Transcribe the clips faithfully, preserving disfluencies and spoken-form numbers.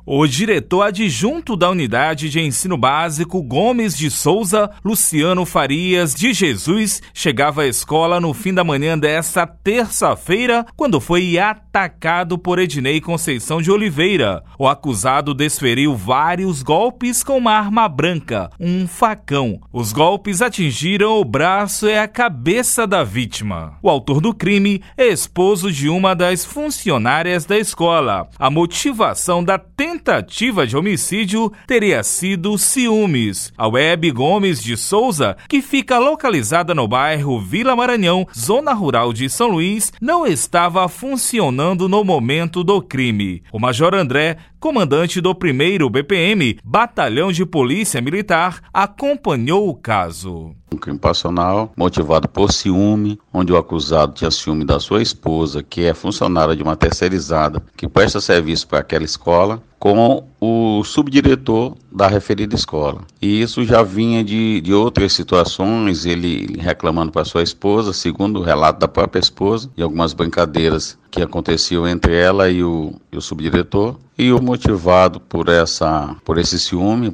O diretor adjunto da Unidade de Ensino Básico Gomes de Souza, Luciano Farias de Jesus, chegava à escola no fim da manhã desta terça-feira, quando foi atacado por Ednei Conceição de Oliveira. O acusado desferiu vários golpes com uma arma branca, um facão. Os golpes atingiram o braço e a cabeça da vítima. O autor do crime é esposo de uma das funcionárias da escola. A motivação da tentativa tentativa de homicídio teria sido ciúmes. A Web Gomes de Souza, que fica localizada no bairro Vila Maranhão, zona rural de São Luís, não estava funcionando no momento do crime. O Major André, comandante do primeiro B P M, Batalhão de Polícia Militar, acompanhou o caso. Um crime passional motivado por ciúme, onde o acusado tinha ciúme da sua esposa, que é funcionária de uma terceirizada, que presta serviço para aquela escola, com o subdiretor da referida escola. E isso já vinha de, de outras situações, ele reclamando para sua esposa, segundo o relato da própria esposa, e algumas brincadeiras que aconteciam entre ela e o, e o subdiretor. E o motivado por, essa, por esse ciúme,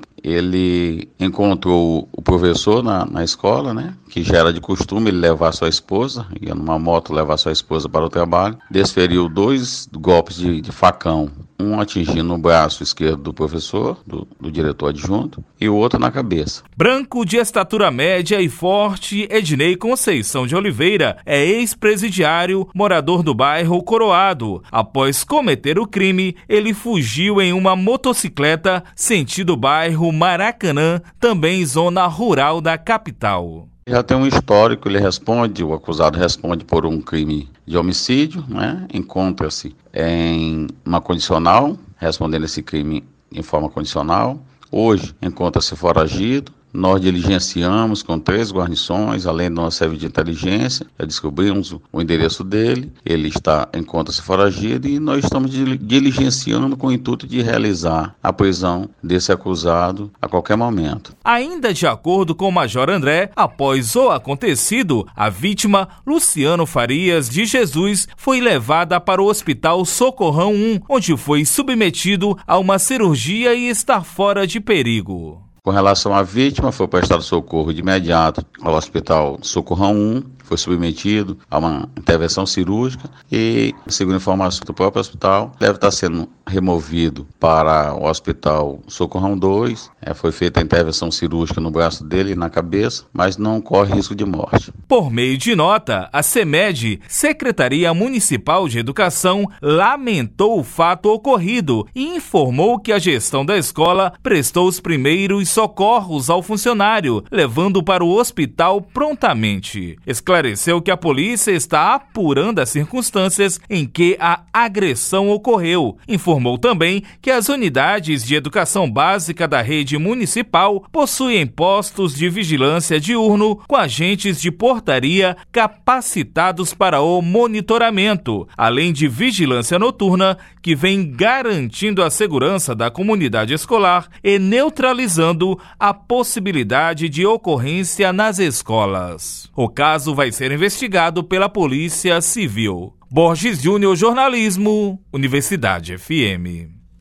ele encontrou o professor na, na escola, né, que já era de costume ele levar sua esposa, ia numa moto levar sua esposa para o trabalho, desferiu dois golpes de, de facão, um atingindo o braço esquerdo do professor, do, do diretor adjunto, e o outro na cabeça. Branco de estatura média e forte, Ednei Conceição de Oliveira é ex-presidiário, morador do bairro Coroado. Após cometer o crime, ele fugiu em uma motocicleta sentido bairro Maracanã, também zona rural da capital. Já tem um histórico, ele responde, o acusado responde por um crime de homicídio, né? Encontra-se em uma condicional, respondendo esse crime em forma condicional. Hoje encontra-se foragido. Nós diligenciamos com três guarnições, além de uma série de inteligência, já descobrimos o endereço dele, ele está encontra-se foragido e nós estamos diligenciando com o intuito de realizar a prisão desse acusado a qualquer momento. Ainda de acordo com o Major André, após o acontecido, a vítima, Luciano Farias de Jesus, foi levada para o Hospital Socorrão um, onde foi submetido a uma cirurgia e está fora de perigo. Com relação à vítima, foi prestado socorro de imediato ao Hospital Socorrão um, foi submetido a uma intervenção cirúrgica e, segundo informações do próprio hospital, deve estar sendo removido para o Hospital Socorrão dois. É, foi feita a intervenção cirúrgica no braço dele e na cabeça, mas não corre risco de morte. Por meio de nota, a CEMED, Secretaria Municipal de Educação, lamentou o fato ocorrido e informou que a gestão da escola prestou os primeiros socorros ao funcionário, levando-o para o hospital prontamente. Esclareceu que a polícia está apurando as circunstâncias em que a agressão ocorreu. Informou também que as unidades de educação básica da rede municipal possuem postos de vigilância diurno com agentes de portaria capacitados para o monitoramento, além de vigilância noturna que vem garantindo a segurança da comunidade escolar e neutralizando a possibilidade de ocorrência nas escolas. O caso vai ser investigado pela Polícia Civil. Borges Júnior, Jornalismo, Universidade F M.